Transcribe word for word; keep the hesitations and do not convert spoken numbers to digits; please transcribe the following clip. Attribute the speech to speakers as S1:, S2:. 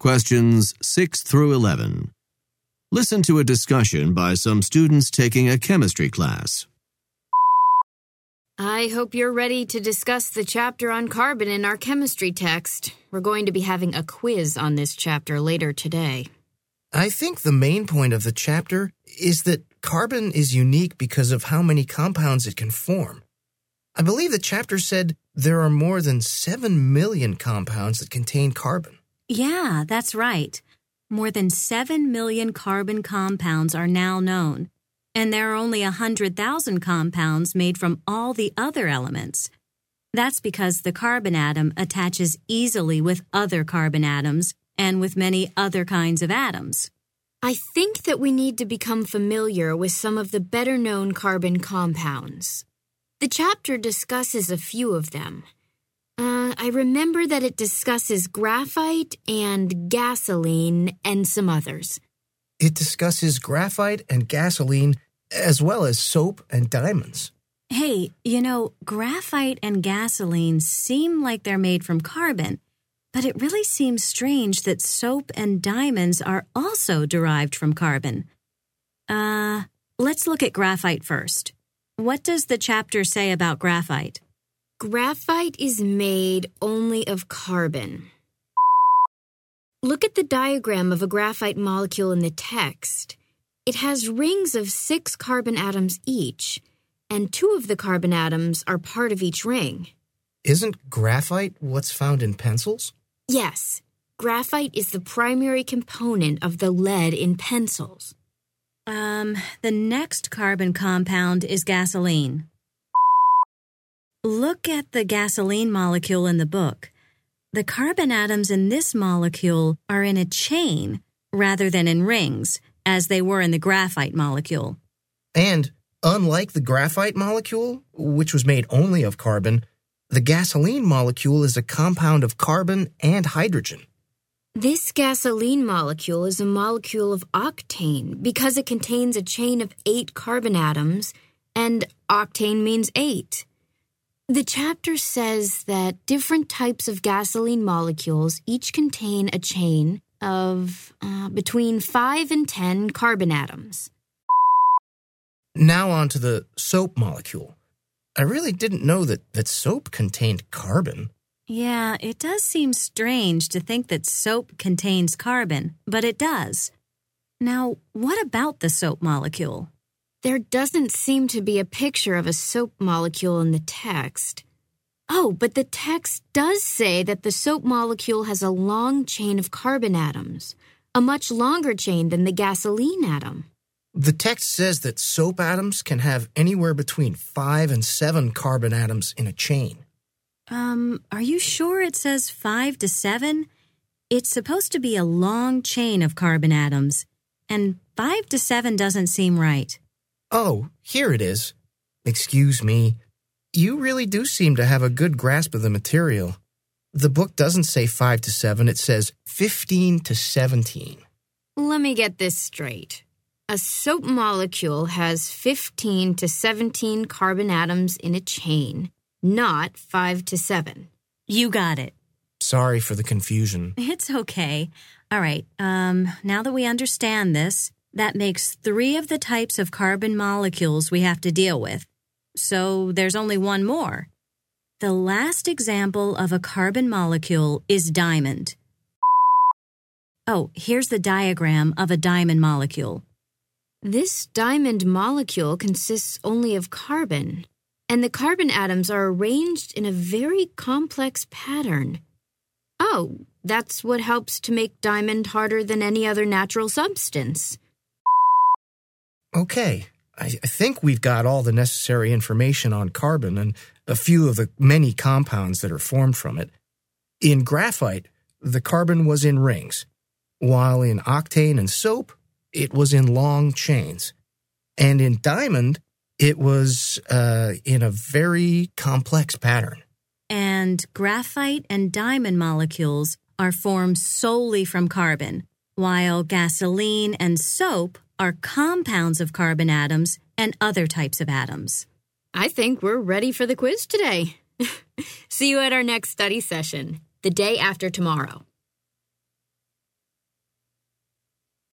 S1: Questions six through eleven. Listen to a discussion by some students taking a chemistry class.
S2: I hope you're ready to discuss the chapter on carbon in our chemistry text. We're going to be having a quiz on this chapter later today.
S3: I think the main point of the chapter is that carbon is unique because of how many compounds it can form. I believe the chapter said there are more than seven million compounds that contain carbon.
S4: Yeah, that's right. More than seven million carbon compounds are now known, and there are only one hundred thousand compounds made from all the other elements. That's because the carbon atom attaches easily with other carbon atoms and with many other kinds of atoms.
S2: I think that we need to become familiar with some of the better-known carbon compounds. The chapter discusses a few of them. Uh, I remember that it discusses graphite and gasoline and some others.
S3: It discusses graphite and gasoline as well as soap and diamonds.
S4: Hey, you know, graphite and gasoline seem like they're made from carbon, but it really seems strange that soap and diamonds are also derived from carbon. Uh, let's look at graphite first. What does the chapter say about graphite?
S2: Graphite is made only of carbon. Look at the diagram of a graphite molecule in the text. It has rings of six carbon atoms each, and two of the carbon atoms are part of each ring.
S3: Isn't graphite what's found in pencils?
S2: Yes, graphite is the primary component of the lead in pencils.
S4: Um, the next carbon compound is gasoline. Look at the gasoline molecule in the book. The carbon atoms in this molecule are in a chain rather than in rings, as they were in the graphite molecule.
S3: And unlike the graphite molecule, which was made only of carbon, the gasoline molecule is a compound of carbon and hydrogen.
S2: This gasoline molecule is a molecule of octane because it contains a chain of eight carbon atoms, and octane means eight. The chapter says that different types of gasoline molecules each contain a chain of uh, between five and ten carbon atoms.
S3: Now on to the soap molecule. I really didn't know that, that soap contained carbon.
S4: Yeah, it does seem strange to think that soap contains carbon, but it does. Now, what about the soap molecule?
S2: There doesn't seem to be a picture of a soap molecule in the text. Oh, but the text does say that the soap molecule has a long chain of carbon atoms, a much longer chain than the gasoline atom.
S3: The text says that soap atoms can have anywhere between five and seven carbon atoms in a chain.
S4: Um, are you sure it says five to seven? It's supposed to be a long chain of carbon atoms, and five to seven doesn't seem right.
S3: Oh, here it is. Excuse me. You really do seem to have a good grasp of the material. The book doesn't say five to seven, it says fifteen to seventeen.
S2: Let me get this straight. A soap molecule has fifteen to seventeen carbon atoms in a chain, not five to seven.
S4: You got it.
S3: Sorry for the confusion.
S4: It's okay. All right, um, now that we understand this, that makes three of the types of carbon molecules we have to deal with. So there's only one more. The last example of a carbon molecule is diamond. Oh, here's the diagram of a diamond molecule.
S2: This diamond molecule consists only of carbon, and the carbon atoms are arranged in a very complex pattern. Oh, that's what helps to make diamond harder than any other natural substance.
S3: Okay, I, I think we've got all the necessary information on carbon and a few of the many compounds that are formed from it. In graphite, the carbon was in rings, while in octane and soap, it was in long chains. And in diamond, it was uh, in a very complex pattern.
S4: And graphite and diamond molecules are formed solely from carbon, while gasoline and soap are compounds of carbon atoms and other types of atoms.
S2: I think we're ready for the quiz today. See you at our next study session, the day after tomorrow.